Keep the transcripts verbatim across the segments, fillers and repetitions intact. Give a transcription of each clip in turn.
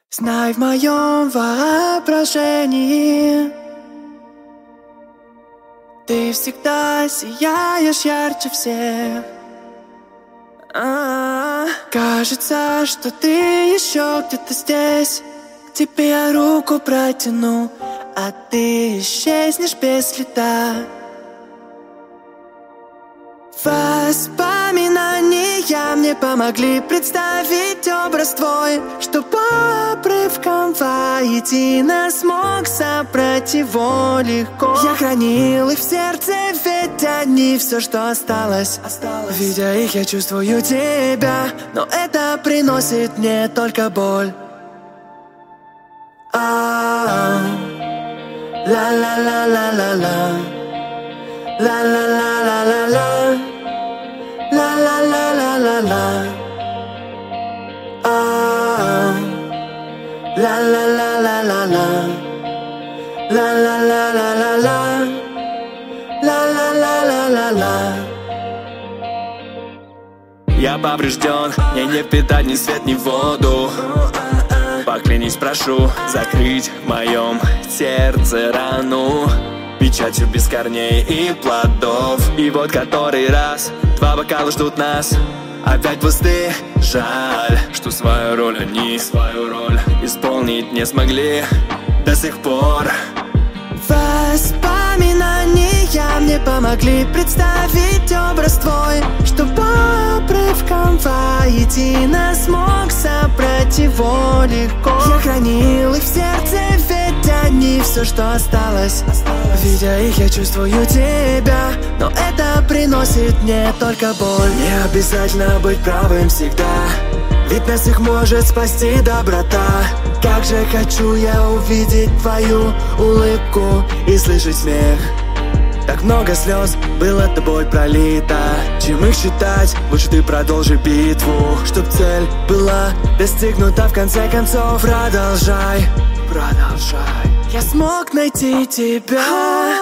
Знай, в моем воображении ты всегда сияешь ярче всех. А-а-а. Кажется, что ты еще где-то здесь. К тебе я руку протяну, а ты исчезнешь без следа. Воспоминания мне помогли представить образ твой, что по обрывкам воедино смог собрать его легко. Я хранил их в сердце, ведь они все, что осталось, осталось. Видя их, я чувствую тебя, но это приносит мне только боль. Ла-ла-ла-ла-ла-ла, ла-ла-ла-ла-ла-ла, ла-ла-ла-ла-ла-ла, ла-ла-ла-ла-ла-ла, ла-ла-ла-ла-ла-ла, ла-ла-ла-ла-ла-ла. Я поврежден, мне не впитать ни свет, ни воду. Поклянись, прошу, закрыть в моем сердце рану печатью без корней и плодов. И вот который раз два бокала ждут нас, опять пусты. Жаль, что свою роль они свою роль исполнить не смогли до сих пор. Воспоминания мне помогли представить образ твой, что по обрывкам воедино смог собрать его легко. Я хранил их в сердце, ведь они все, что осталось, осталось. Видя их, я чувствую тебя, но это приносит мне только боль. Не обязательно быть правым всегда, ведь нас их может спасти доброта. Как же хочу я увидеть твою улыбку и слышать смех. Так много слез было тобой пролито. Чем их считать, лучше ты продолжи битву, чтоб цель была достигнута в конце концов. Продолжай, продолжай. Я смог найти тебя.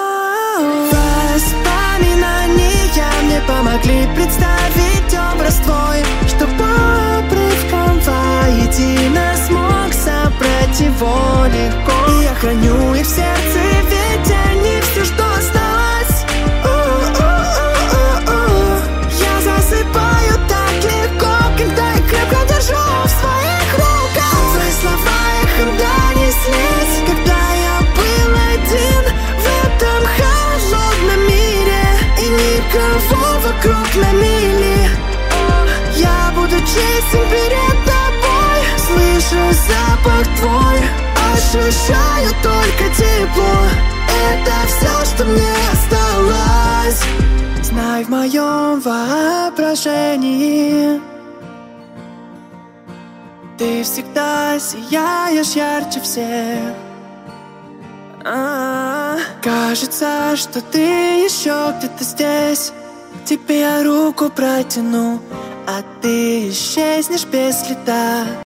Воспоминания мне помогли представить образ твой, что по обрывкам воедино смог собрать его легко. И я храню их в сердце, ведь они все, что осталось. О-о-о-о-о. Я засыпаю так легко, когда я крепко держу в своих руках. Твои слова эхом донеслись, когда я был один в этом холодном мире, и никого вокруг на мили. Я буду честен перед тобой, слышу запах твой, ощущаю только тепло. Это все, что мне осталось. Знай, в моем воображении ты всегда сияешь ярче всех. А-а-а. Кажется, что ты еще где-то здесь. К тебе я руку протяну, а ты исчезнешь без следа.